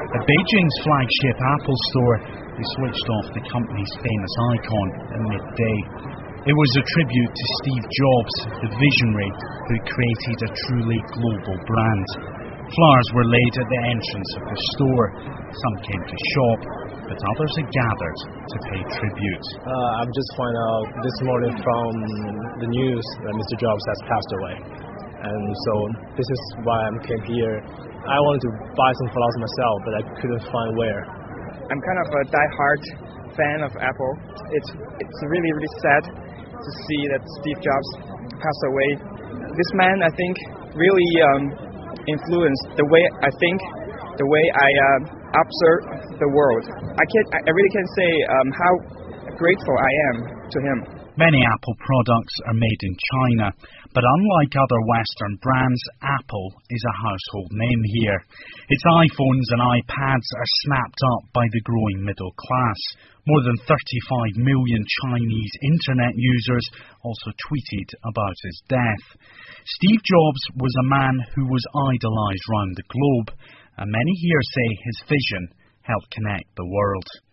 At Beijing's flagship Apple store, they switched off the company's famous icon at midday. It was a tribute to Steve Jobs, the visionary who created a truly global brand. Flowers were laid at the entrance of the store. Some came to shop, but others had gathered to pay tribute. I've just found out this morning from the news that Mr. Jobs has passed away. And so this is why I came here. I wanted to buy some flowers myself, but I couldn't find where. I'm kind of a die-hard fan of Apple. It's really, really sad to see that Steve Jobs passed away. This man, I think, really influenced the way I think, the way I observe the world. I really can't say how grateful I am to him. Many Apple products are made in China, but unlike other Western brands, Apple is a household name here. Its iPhones and iPads are snapped up by the growing middle class. More than 35 million Chinese internet users also tweeted about his death. Steve Jobs was a man who was idolised round the globe, and many here say his vision helped connect the world.